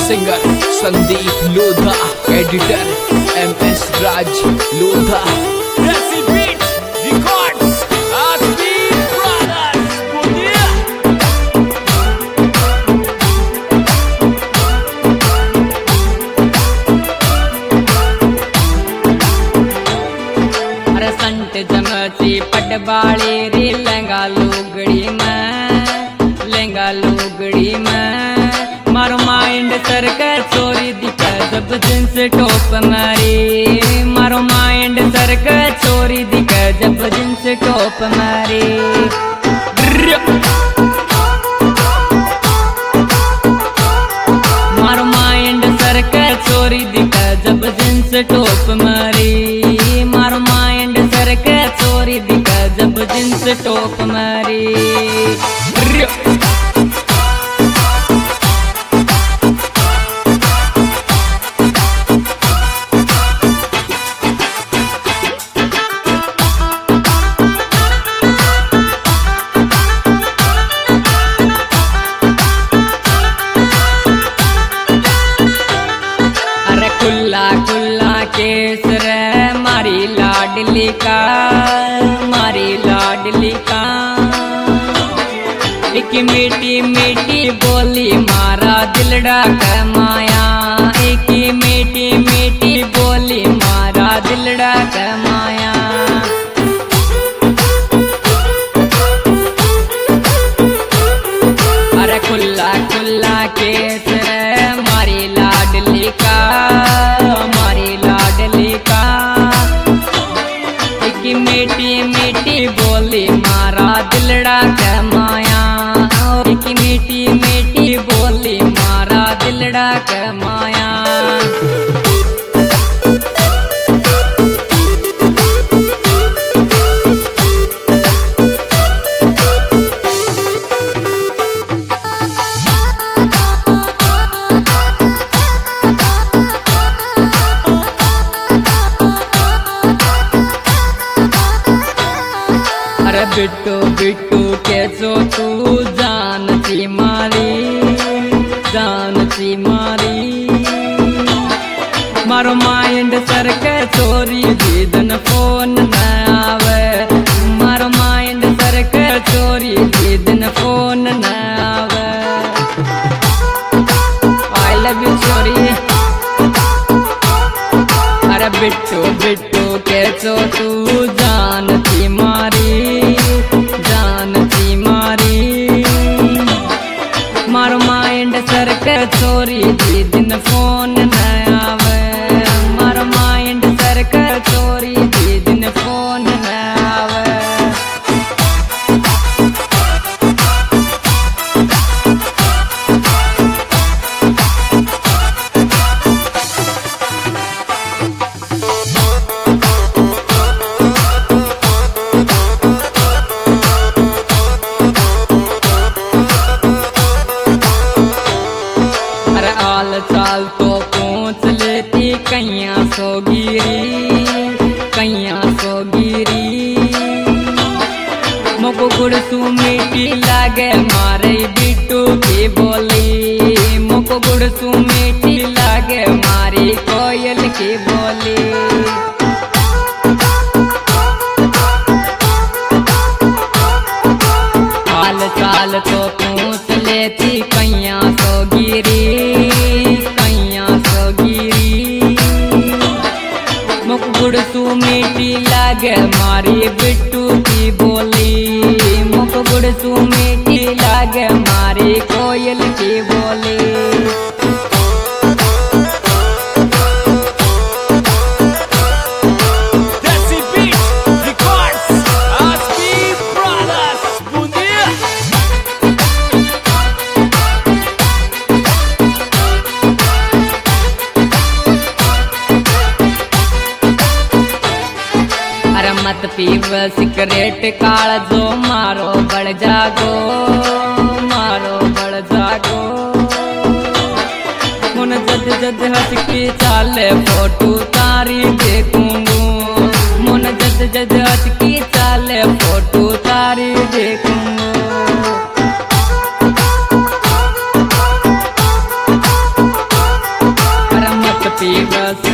Singer Sandeep Lodha, editor MS Raj Lodha. अरे संत जमती पटवाड़ी रे लहंगा लुगड़ी में मारो माइंड सर के चोरी दिखा जब जिन्स टॉप मारी। मारो माइंड सर के चोरी दिखा जब जिन्स टॉप मारी। मारो माइंड सर के चोरी दिखा जब जिन्स टॉप मारी। मारो माइंड सर के चोरी दिखा जब जिन्स टॉप मारी। खुला केस रे मारी लाडली का एक मीठी मीठी बोली मारा दिलड़ा का माया। एक मीठी मीठी बोली मारा दिलड़ा का माया। अरे खुला केस रे मारी लाडली का मीठी मीठी बोली मारा दिलड़ा का माया। एक मीठी मीठी बोली मारा दिलड़ा का माया। बिट्टू बिट्टू कैसो तू जानती मारी। मारो माइंड सर के चोरी जिदन फोन न आवे। मारो माइंड सर के चोरी जिदन फोन न आवे। आई लव यू चोरी। अरे बिट्टू बिट्टू कैसो तू जानती मारी। मारो माइंड सर के चोरी दिन फोन न आवे। मारो माइंड सर के चोरी दिन फोन न आवे। चाल तो पूछ लेती कैया सो गिरी। मोको गुड़सू मीठी लागे मारे बिट्टू की बोली। मोको गुड़सू मीठी लागे मारी कोयल की बोली। हाल चाल तो पूछ लेती कैया सो गिरी। गुड़सू मीठी लागे मारी बिट्टू की बोली। मुख गुड़सू मीठी लागे मारी कोयल की बोली। मत पीव सिगरेट काल जो मारो बढ़ जागो। मुन जद जद हंस की चाले फोटो तारी देखूंगू। मुन जद जद हंस की चाले फोटो तारी देखूंगू।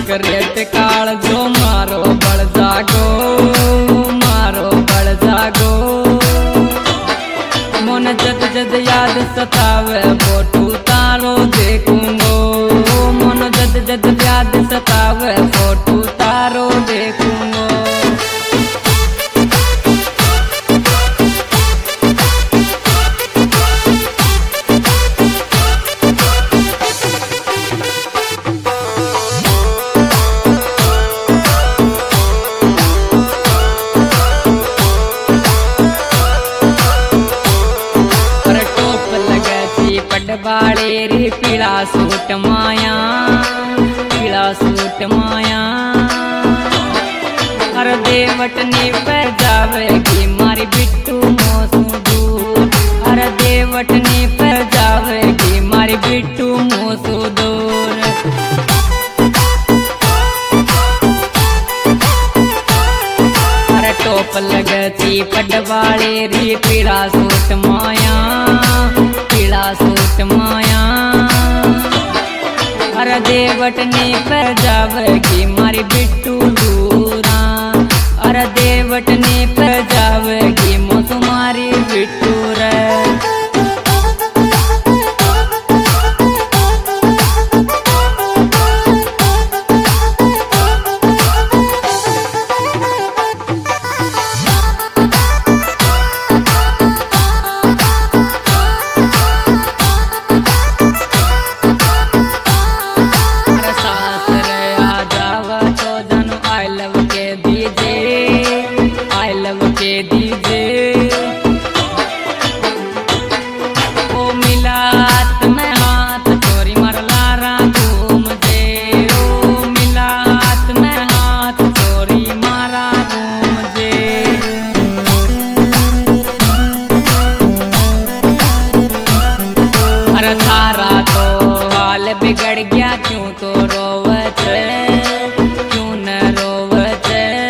सिगरेट काल जो मारो बड़ जागो, मारो बड़ जागो। मन जद जद याद सतावे फोटो तारो देखूंगो, मन जद जद याद सतावे फोटो तारो देखूंगो। बाड़े रे पीला सूट माया, पीला सूट माया। हर देवट ने पे जावेगी मारी बिट्टू मोसू दूर, हर देवट ने पे जावेगी मारी बिट्टू मोसू दूर। हर टोप लगती पडवाड़े रे पीला सूट माया, पीला सूट माया। हर देवट ने पे जावेगी मारी बिट्टू दूरा, हर देवट ने पे जावेगी मोसू मारी बिट्टू रे। बिगड़ गया क्यों तो रोवत, क्यों न रोवत।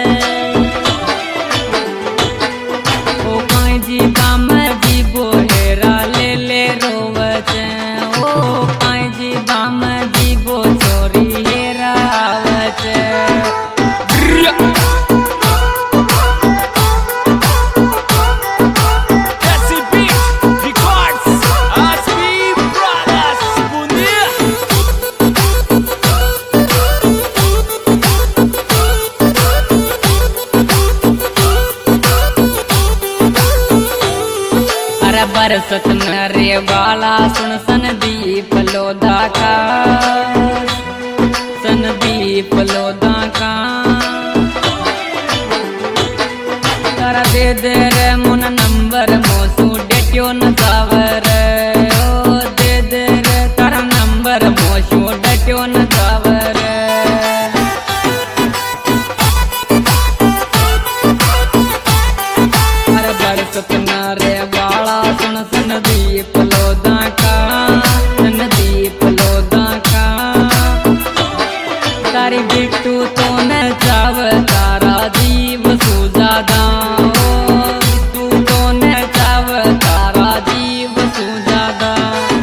ओ काई जी बाम जी बोहेरा ले ले रोवत, ओ काई जी बाम जी बो चोरी हेरा आवत। बरसत नरे वाला सुन सनदीप लोधा का, सनदीप लोधा का। तारा दे दे रे मुन नंबर मोसू डेट्यो न जावर, ओ दे दे रे तारा नंबर मोसू डेट्यो न जावर। अरे बरसत नरे सनदीप लोधा का, सनदीप लोधा का। तारी बिट्टू तो न जाव तारा जीव सुजादा, बिट्टू तो न जाव तारा जीव सुजादा।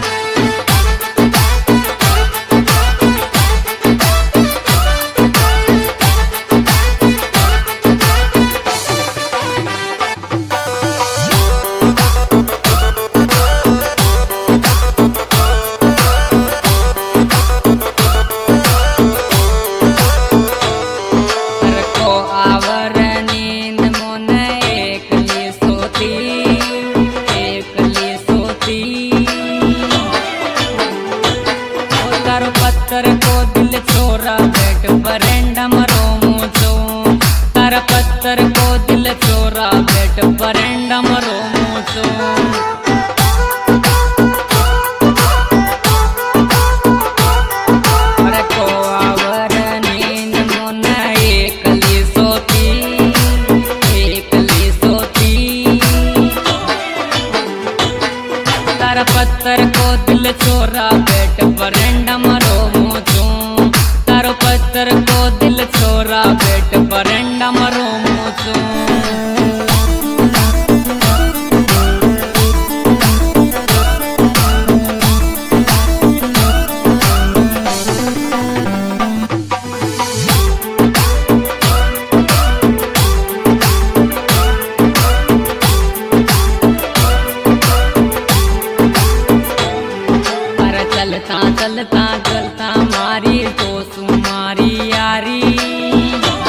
पत्थर को दिल छोरा बैठ बरेंडा मरो मुझो, तारा पत्थर को दिल छोरा बैठ बरेंडा मरो मुझो। अरे को आवर नींद मोन एकली सोती, एकली सोती। तारा पत्थर को दिल छोरा बैठ बरेंडा मरो मुझो, तारो पत्थर को दिल छोरा गलता गलता मारी तो सुमारी यारी।